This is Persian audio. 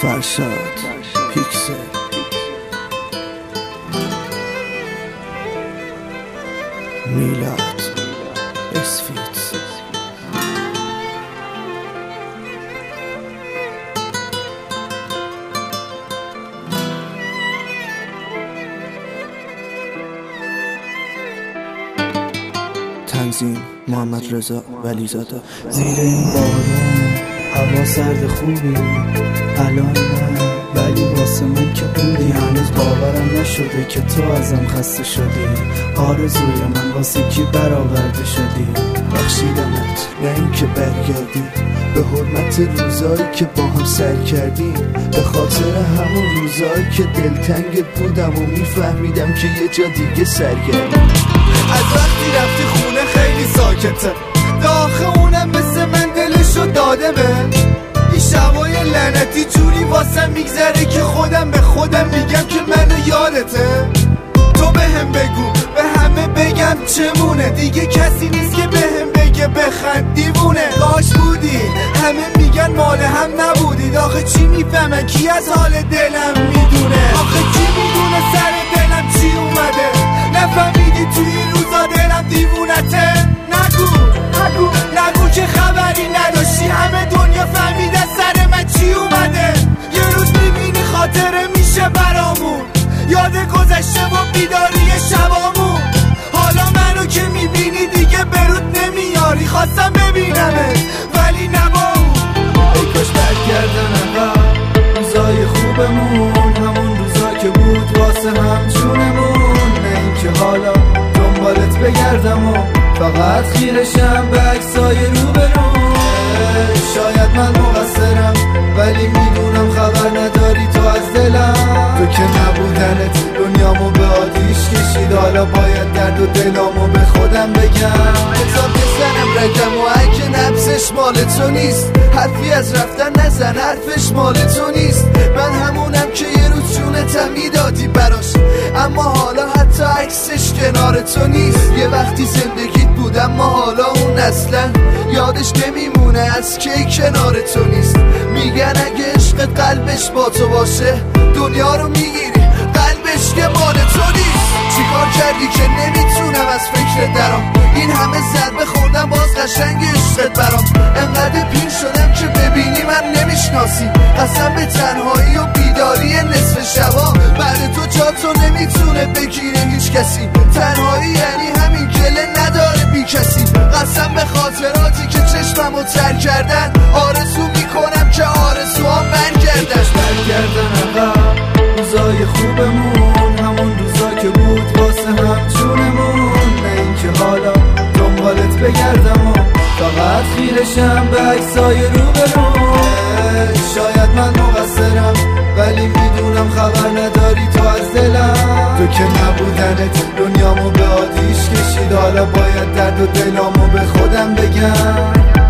فرشاد پیکسل میلاد اسفیت تنظیم محمد رضا ولیزاده. زیر این بارون هوا سرد خوبی الان نه، ولی واسه من که بودی. هنوز باورم نشده که تو ازم خسته شدی. آرزوی من واسه کی برآورده شدی. بخشیدمت نه این که برگردی، به حرمت روزایی که با هم سر کردیم، به خاطر همون روزایی که دلتنگت بودم و میفهمیدم که یه جا دیگه سرگردیم. از وقتی رفتی خونه خیلی ساکته، داخل اونم مثل من دلشو داده به این شبای لعنتی. جوری واسم میگذره که خودم به خودم میگم که منو یادته. تو بهم بگو به همه بگم چمونه، دیگه کسی نیست که بهم بگه بخند دیوونه. کاش بودی همه میگن مال هم نبودید، آخه چی میفهمن کی از حال دلم میدونه. آخه کی میدونه سر دلم چی اومده، نفهمیدی توی این روزا دلم دیوونته. نگو که خبری نداشتی، همه دنیا فهمیده سر من چی اومده. یه روز میبینی خاطره میشه برامون، یاد گذشته و بیداری شبامون. حالا منو که میبینی دیگه برود نمیاری، خواستم ببینمه ولی نبا. ای کاش برگردن عقب روزای خوبمون، همون روزا که بود واسه هم جونمون. نه اینکه حالا دنبالت بگردم و فقط خیرشم به عکسای روبرون. شاید من مقصرم ولی میدونم خبر نداری تو از دلم. تو که نبودنت دنیامو به آتیش کشید، حالا باید درد و دلامو به خودم بگم. حساب بزنم رگم و اگه نبزش مال تو نیست، حرفی از رفتن نزن حرفش مال تو نیست. من همونم که یه روز جونتم میدادی براش، اما حالا حتی عکسش کنار تو نیست. یه وقتی زندگیت بود اما حالا اون اصلا یادش نمیمونه از کی کنار تو نیست. میگن اگه عشق قلبش با تو باشه دنیا رو میگیری، قلبش که مال تو نیست. چیکار کردی که نمیتونم از فکر درام، این همه ضربه خوردم باز قشنگ عشقت برام. انقدر پیر شدم که ببینی من نمیشناسی، قسم به تنهایی و بیداری نصف شبا. بعد تو جا تو نمیتونه بگیره هیچ کسی، تنهایی یعنی همین گله نداره بی کسی. قسم به خاطراتی که چشممو تر کردن، آرزو میکنم که آرزوها برگردن. عقب روزای خوبمون، همون روزا که بود واسه هم جونمون. نه اینکه حالا دنبالت بگردم و فقط خیرشم به عکسای روبرون. شاید من مقصرم ولی میدونم خبر نداری تو از دلم. تو که نبودنت دنیامو به آتیش کشید، حالا باید درد و دلامو به خودم بگم.